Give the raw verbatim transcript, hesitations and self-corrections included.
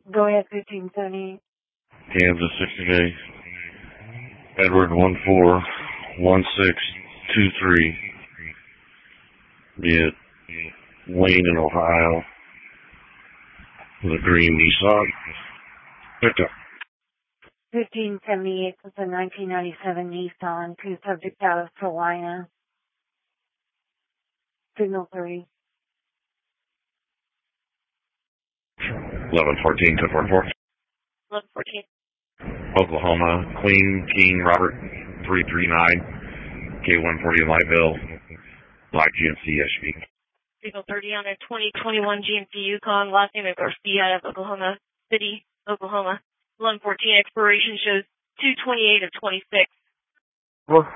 Go ahead, fifteen seventy-eight. Kansas sixty day. Edward one four one six two three. Be it Wayne in Ohio. With a green Nissan. Picked up. fifteen seventy-eight was a nineteen ninety-seven Nissan, two subject out of Salina. Signal three. eleven fourteen to four four. eleven fourteen. Oklahoma, Queen, King, Robert, three three nine, K one forty in Lightville, Live G M C S U V. Signal thirty on a twenty twenty-one G M C Yukon, last name of Garcia out of Oklahoma City, Oklahoma. eleven fourteen expiration shows two twenty-eight of twenty-six.